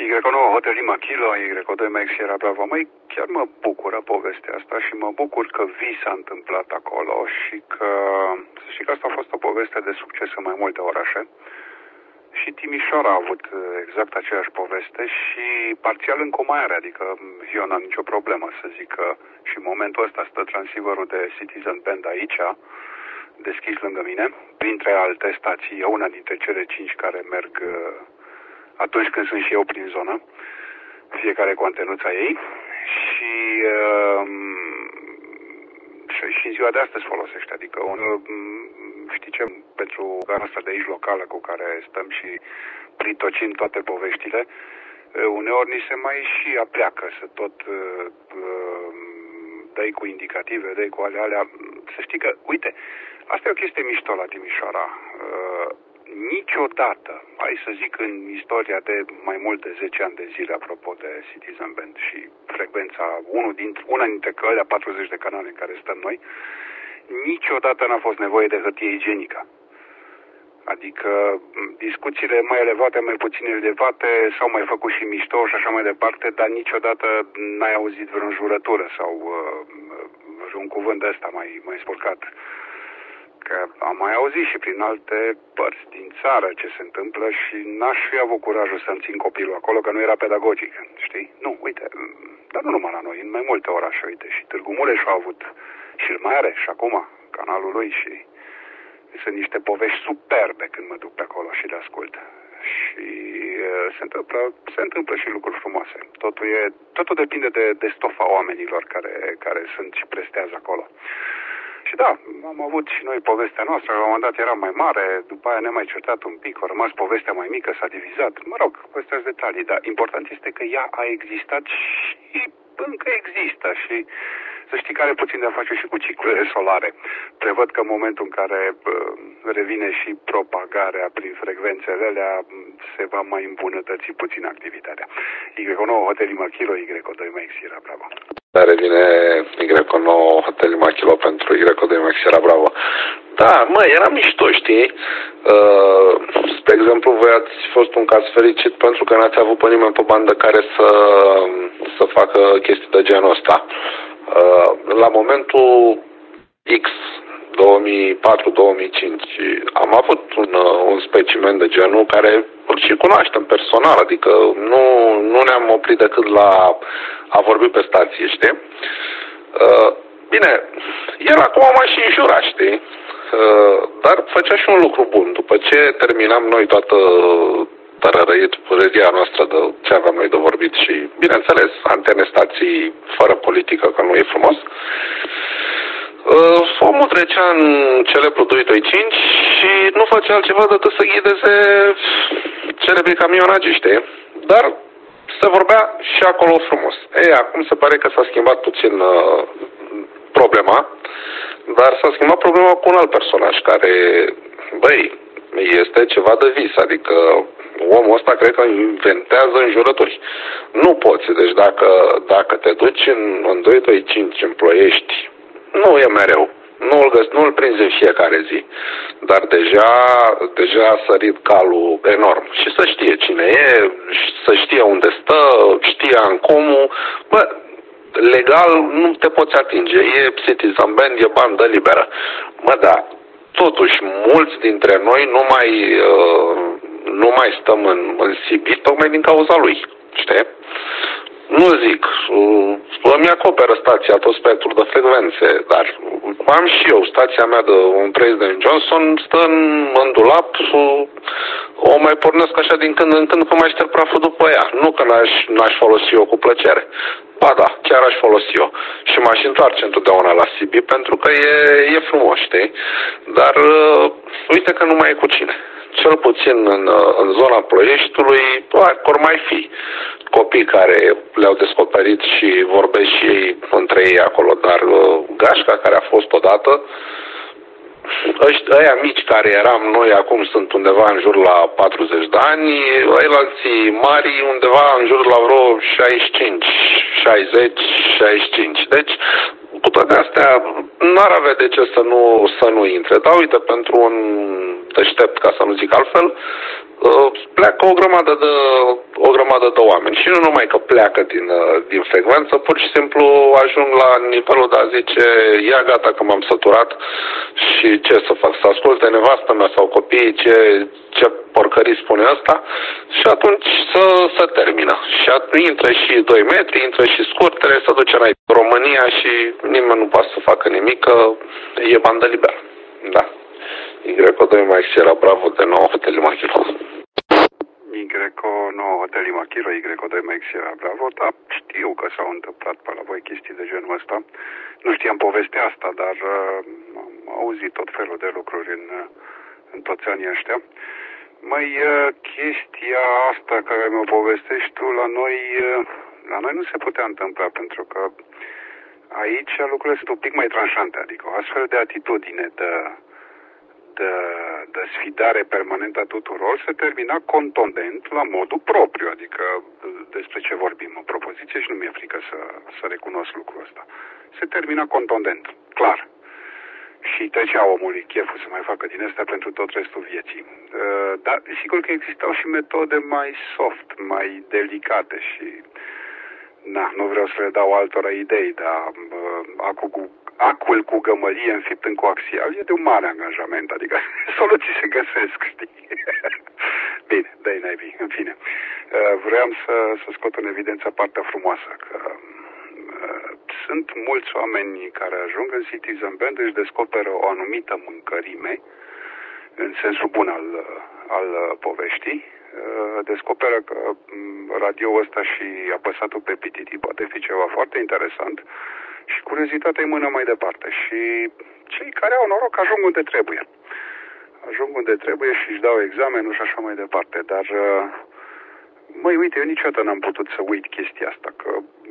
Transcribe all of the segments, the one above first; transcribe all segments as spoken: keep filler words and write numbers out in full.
Y nouă Hotel Lima Kilo, Y doi Mike Sierra Bravo. Măi, chiar mă bucură povestea asta și mă bucur că vi s-a întâmplat acolo și că, și că asta a fost o poveste de succes în mai multe orașe. Și Timișoara a avut exact aceeași poveste și parțial în Comaiare, adică eu n-am nicio problemă să zic că și în momentul ăsta stă transceiverul de Citizen Band aici, deschis lângă mine, printre alte stații, e una dintre cele cinci care merg atunci când sunt și eu prin zonă, fiecare cu antenuța ei și, uh, și, și în ziua de astăzi folosește, adică un, uh, știi ce, pentru gara asta de aici locală cu care stăm și pritocim toate poveștile, uh, uneori ni se mai și apleacă să tot uh, uh, dai cu indicative, dai cu alea, alea, să știi că, uite, asta e o chestie mișto la Timișoara. Uh, Niciodată, hai să zic în istoria de mai mult de zece ani de zile, apropo de Citizen Band și frecvența, unul dintre, una dintre călea patruzeci de canale în care stăm noi, niciodată n-a fost nevoie de hârtie igienică. Adică discuțiile mai elevate, mai puțin elevate, s-au mai făcut și mișto și așa mai departe, dar niciodată n-ai auzit vreo înjurătură sau uh, vreun cuvânt de ăsta mai, mai spurcat. Că am mai auzit și prin alte părți din țară ce se întâmplă și n-aș fi avut curajul să-mi țin copilul acolo, că nu era pedagogic, știi? Nu, uite, dar nu numai la noi, în mai multe orașe, uite, și Târgu Mureș a avut și îl mai are și acum, canalul lui și sunt niște povești superbe când mă duc pe acolo și le ascult. Și uh, se întâmplă, se întâmplă și lucruri frumoase. Totul, e, totul depinde de, de stofa oamenilor care, care sunt și prestează acolo. Și da, am avut și noi povestea noastră, la un moment dat era mai mare, după aia ne-am mai certat un pic, a rămas povestea mai mică, s-a divizat. Mă rog, astea sunt detalii, dar important este că ea a existat și încă există și să știi că are puțin de a face și cu ciclurile solare. Prevăd că în momentul în care uh, revine și propagarea prin frecvențele alea, se va mai îmbunătăți puțin activitatea. Y nouă Hotel Lima Kilo, Y doi Mike Sierra Bravo. Revine Y nouă Hotel Lima Kilo pentru Y doi Mike Sierra Bravo. Da, mă, era mișto, știi? Uh, spre exemplu, voi ați fost un caz fericit pentru că n-ați avut pe nimeni pe bandă care să, să facă chestii de genul ăsta. Uh, la momentul X, două mii patru două mii cinci, am avut un, un specimen de genul care îl și cunoaștem personal, adică nu, nu ne-am oprit decât la a vorbi pe stație, știi? Uh, bine, el acum m-a și înjurat, știi? Uh, dar făcea și un lucru bun. După ce terminam noi toată tărărăia noastră de ce aveam noi de vorbit și, bineînțeles, antene stații fără politică, că nu e frumos, uh, omul trecea în celebru doi doi cinci și nu face altceva decât să ghideze celebrii camionagiști, dar se vorbea și acolo frumos. Ei, acum se pare că s-a schimbat puțin uh, problema, dar s-a schimbat problema cu un alt personaj care, băi, este ceva de vis, adică omul ăsta cred că inventează înjurături. Nu poți, deci dacă, dacă te duci în, în doi doi cinci în Ploiești, nu e mereu. Nu-l găs, nu-l prinzi în fiecare zi, dar deja, deja a sărit calul enorm. Și să știe cine e, să știe unde stă, știe Ancomul. Bă, legal nu te poți atinge, e Citizen Band, e bandă liberă. Mă, da, totuși mulți dintre noi nu mai, uh, nu mai stăm în, în C B tocmai din cauza lui, știi? Nu zic, îmi acoperă stația tot spectrul de frecvențe, dar am și eu, stația mea de un President Johnson stă în, în dulap, o mai pornesc așa din când în când că mai șterg praful după ea. Nu că n-aș, n-aș folosi eu cu plăcere. Ba da, chiar aș folosi eu. Și m-aș întoarce întotdeauna la C B pentru că e, e frumos, știi? Dar uh, uite că nu mai e cu cine. Cel puțin în, în zona Ploieștiului, ar mai fi copii care le-au descoperit și vorbesc și ei între ei acolo, dar uh, gașca care a fost odată, ăia mici care eram noi acum sunt undeva în jur la patruzeci de ani, ăilalții mari undeva în jur la vreo șaizeci și cinci, șaizeci, șaizeci și cinci. Deci, cu toate astea, n-ar avea de ce să nu, să nu intre. Dar uite, pentru un deștept, ca să nu zic altfel, pleacă o grămadă de, o grămadă grămadă de oameni. Și nu numai că pleacă din, din frecvență, pur și simplu ajung la nivelul de a zice, ia gata că m-am săturat și ce să fac, să asculte nevastă mea sau copiii ce, ce porcării spune ăsta și atunci să se termină. Și atunci intră și doi metri, intră și scurtele, se duce în România și nimeni nu poate să facă nimic, că e bandă liberă. Da. Y doi Max Sierra Bravo de nouă Hotel Machilo. Y nouă Hotel Machilo, Y doi Max Sierra Bravo, dar știu că s-au întâmplat pe la voi chestii de genul ăsta. Nu știam povestea asta, dar uh, am auzit tot felul de lucruri în, în toți anii ăștia. Măi, uh, chestia asta care mi-o povestești tu, la noi, uh, la noi nu se putea întâmpla, pentru că aici lucrurile sunt un pic mai tranșante, adică o astfel de atitudine de... De, de sfidare permanentă a tuturor se termina contundent la modul propriu, adică despre ce vorbim în propoziție și nu mi-e frică să, să recunosc lucrul ăsta. Se termina contundent, clar. Și trecea omului cheful să mai facă din astea pentru tot restul vieții. Dar sigur că existau și metode mai soft, mai delicate și na, nu vreau să le dau altora idei, dar acum cu acul cu gămălie înfipt în coaxial e de un mare angajament, adică soluții se găsesc, știi? Bine, dă-i naibii, în fine. Vreau să, să scot în evidență partea frumoasă, că uh, sunt mulți oameni care ajung în Citizen Band, își descoperă o anumită mâncărime, în sensul bun al, al poveștii, uh, descoperă că radioul ăsta și apăsatul pe P T T poate fi ceva foarte interesant, și curiozitatea îi mână mai departe. Și cei care au noroc ajung unde trebuie. Ajung unde trebuie și își dau examenul și așa mai departe. Dar, măi, uite, eu niciodată n-am putut să uit chestia asta, că,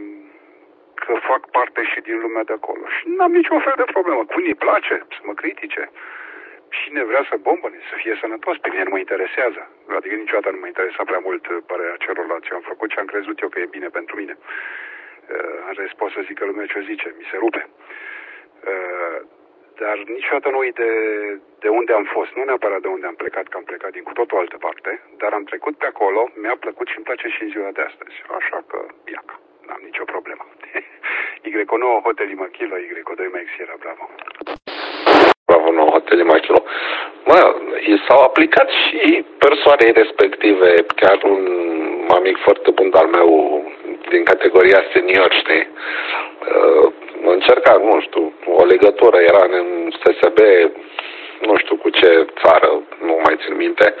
că fac parte și din lumea de acolo. Și n-am niciun fel de problemă. Cui îi place să mă critique. Cine vrea să bombăne, să fie sănătos, pe mine nu mă interesează. Adică niciodată nu mă interesa prea mult părerea celorlalți. Eu am făcut ce am crezut eu că e bine pentru mine. În rest pot să zică lumea ce zice, mi se rupe. Dar niciodată nu uit de, de unde am fost, nu neapărat de unde am plecat, că am plecat din cu totul altă parte, dar am trecut pe acolo, mi-a plăcut și îmi place și în ziua de astăzi. Așa că, iaca, n-am nicio problemă. Y nouă Hotel Machilo, Y doi Max Sierra Bravo. Bravo nouă Hotel Machilo. Mă, i s-au aplicat și persoanei respective, chiar un amic foarte bun al meu, din categoria senior, știi? Uh, încerca, nu știu, o legătură, era în S S B, nu știu cu ce țară, nu mai țin minte,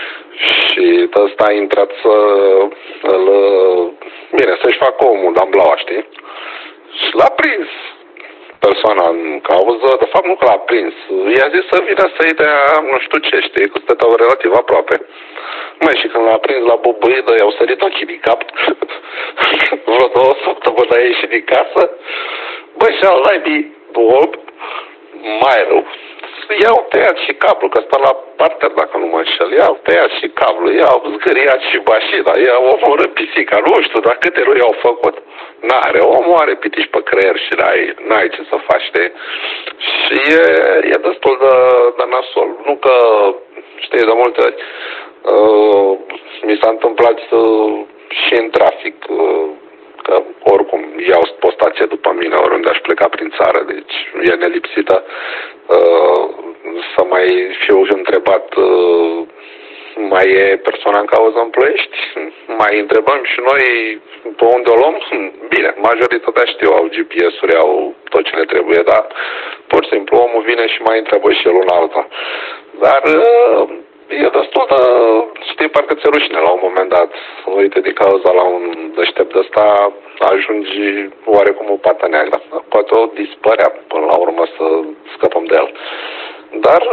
și ăsta a intrat să îl, bine, să-și facă omul de amblaua, știi? Și l-a prins persoana în cauză, de fapt nu că l-a prins, i-a zis să vină să-i dea nu știu ce, știi, că stăteau relativ aproape. Măi, și când l-a prins la bubuidă, i-au sărit ochii din cap. Vreo două săptămâni a ieșit din casă. Băi, și al naibii om, mai rău. I-au tăiat și cablu, că stă la partea, dacă nu mă înșel. I-au tăiat și cablu, i-au zgâriat și mașina, i-au omorât pisica. Nu știu, dar câte nu i-au făcut. N-are, omul are pitici pe creier și n-ai, n-ai ce să faci, știi? Și e, e destul de, de nasol. Nu că, știi, de multe ori, uh, mi s-a întâmplat uh, și în trafic, uh, că oricum iau postație după mine oriunde aș pleca prin țară, deci e nelipsită uh, să mai fiu întrebat uh, mai e persoana în cauză în Ploiești? Mai întrebăm și noi pe unde o luăm? Bine, majoritatea știu, au G P S-uri, au tot ce le trebuie, dar pur și simplu omul vine și mai întreabă și el una alta. Dar uh, e destul de, știi, parcă ți-e rușine la un moment dat. Uite, din cauza la un deștept ăsta ajungi oarecum o pată neagră. Poate o dispărea până la urmă să scăpăm de el. Dar,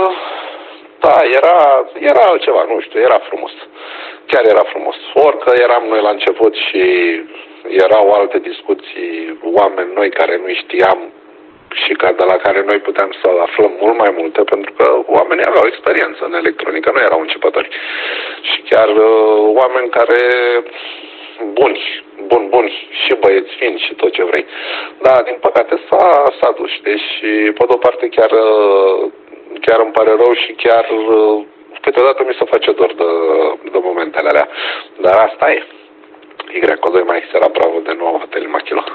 da, era, era altceva, nu știu, era frumos. Chiar era frumos. Orică eram noi la început și erau alte discuții, oameni noi care nu știam și ca de la care noi puteam să aflăm mult mai multe, pentru că oamenii aveau experiență în electronică, nu erau începători. Și chiar uh, oameni care buni, buni, buni, și băieți fini și tot ce vrei. Dar, din păcate, s-a, s-a dus, și pe de-o parte chiar, chiar îmi pare rău și chiar câteodată mi se face dor de, de momentele alea. Dar asta e. Y doi Mike Sierra Bravo de nou Hotel Lima Kilo.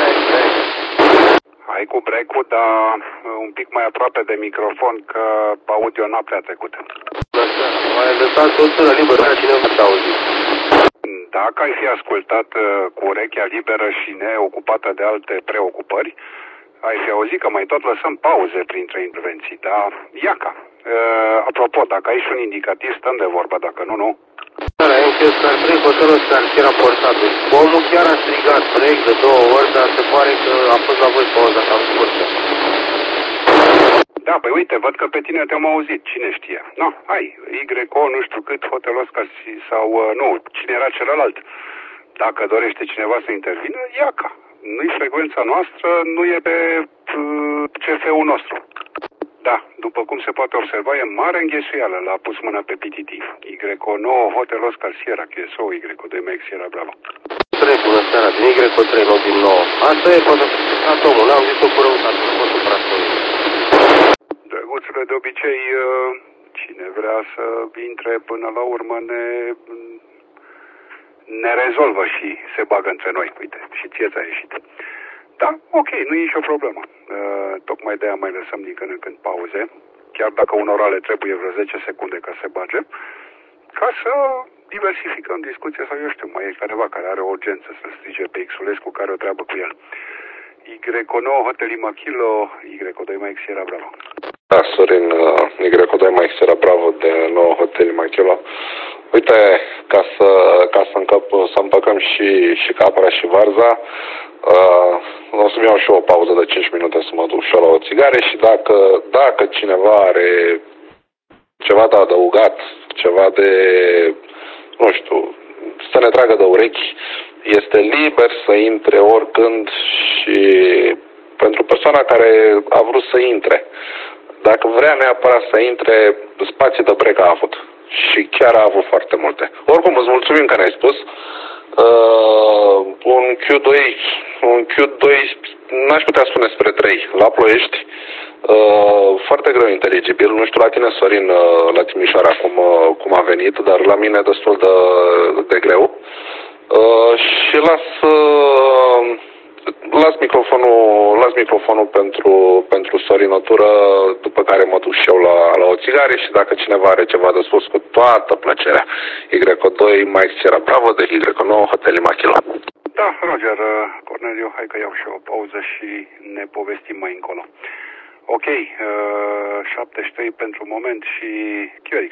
Hai cu break-ul, dar un pic mai aproape de microfon, că audio n-a prea trecut. Mai lăsat o sână liberă, dar cineva te auzi. Dacă ai fi ascultat cu urechea liberă și neocupată de alte preocupări, ai fi auzit că mai tot lăsăm pauze printre intervenții, dar iaca. Uh, apropo, dacă ai și un indicativ, stăm de vorbă, dacă nu, nu. Da, eu cred că ar trebui hotelul ăsta ar fi raportat. Omul chiar a strigat break de două ori, dar se pare că a fost la voi pauza cam scurtă. Da, păi uite, văd că pe tine te-am auzit, cine știe. No, hai, Y O, nu știu cât, hotelul ăsta sau, uh, nu, cine era celălalt. Dacă dorește cineva să intervină, iaca. Nu-i frecvența noastră, nu e pe uh, C F-ul nostru. Da, după cum se poate observa, e mare înghesuială, l-a pus mâna pe P T T. Y O nouă, Hotel Oscar Sierra, Q S O, Y doi Mike Sierra Bravo. trei, bună seara, din Y trei, nu din nouă. Asta e, poate fi stricat omul, n-am zis-o cu răutate, nu pot supăra stoi. Drăguțule, de obicei, uh, cine vrea să intre până la urmă ne... ne rezolvă și se bagă între noi. Uite, și ție ți-a ieșit. Da, ok, nu e nicio problemă. Uh, tocmai de-aia mai lăsăm din când în când pauze, chiar dacă unora le trebuie vreo zece secunde ca să se bage, ca să diversificăm discuția sau eu știu, mai e careva care are o urgență să strige pe Xulescu care o treabă cu el. Y nouă, Hotel Lima Kilo, Y doi Mike Sierra Bravo. Da, Sorin, uh, Y doi Mike Sierra Bravo de nou Hotel Lima Kilo. Uite, ca să, ca să încăp, să împăcăm și, și capra și varza, uh, o să-mi iau și o pauză de cinci minute să mă duc și la o țigare și dacă, dacă cineva are ceva de adăugat, ceva de, nu știu, să ne tragă de urechi, este liber să intre oricând și pentru persoana care a vrut să intre. Dacă vrea neapărat să intre, spații de break a avut. Și chiar a avut foarte multe. Oricum, îți mulțumim că ne-ai spus. Uh, un Q doi, un Q doi, n-aș putea spune spre trei, la Ploiești. Uh, foarte greu inteligibil. Nu știu la tine, Sorin, uh, la Timișoara cum, uh, cum a venit, dar la mine destul de, de greu. Uh, și las... Uh, Las microfonul, las microfonul pentru, pentru Sorinotură, după care mă duc și eu la, la o țigare și dacă cineva are ceva de spus, cu toată plăcerea. Y doi Mike Sierra Bravo de Y nouă Hotel Lima Kilo. Da, Roger, Corneliu, hai că iau și o pauză și ne povestim mai încolo. Ok, uh, șaptezeci și trei pentru moment și Q X.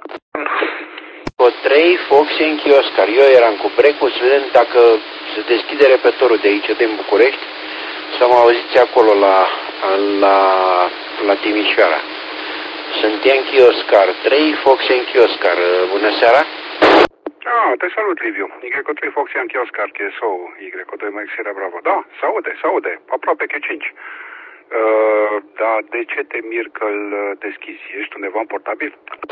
Cu trei Fox în Oscar. Eu eram cu break-ul să vedem dacă se deschide repetitorul de aici, din București, să mă auziți acolo la, la, la Timișoara. Sunt Yankee Oscar, trei Fox Yankee Oscar. Bună seara! Ah, te salut, Liviu. Y trei Fox Yankee Oscar, Q S O, Y doi Mike Sierra Bravo. Da, se aude, se aude, aproape Q cinci. Uh, dar de ce te mir că-l deschizi? Ești undeva în portabil?